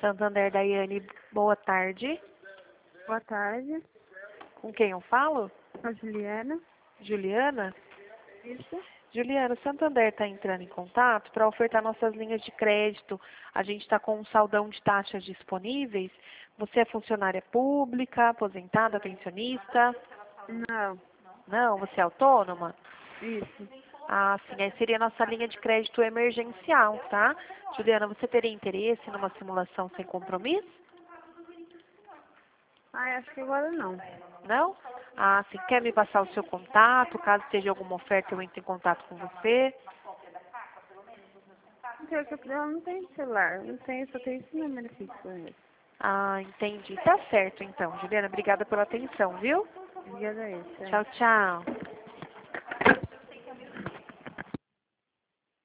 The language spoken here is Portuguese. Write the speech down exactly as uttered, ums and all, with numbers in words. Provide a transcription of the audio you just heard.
Santander, Daiane, boa tarde. Boa tarde, Com quem eu falo? a Juliana. Juliana? Isso. Juliana, o Santander está entrando em contato para ofertar nossas linhas de crédito. A gente está com um saldão de taxas disponíveis. Você é funcionária pública, aposentada, pensionista? Não, Não, você é autônoma? isso. Ah, sim, aí seria nossa linha de crédito emergencial, tá? Juliana, você teria interesse numa simulação sem compromisso? Ah, acho que agora não. Não? Ah, sim, quer me passar o seu contato? Caso seja alguma oferta, eu entro em contato com você. Porque eu eu não tenho celular, não tenho, só tenho esse número fixo mesmo. Ah, entendi. Tá certo, então. Juliana, obrigada pela atenção, viu? Obrigada a isso. Tchau, tchau.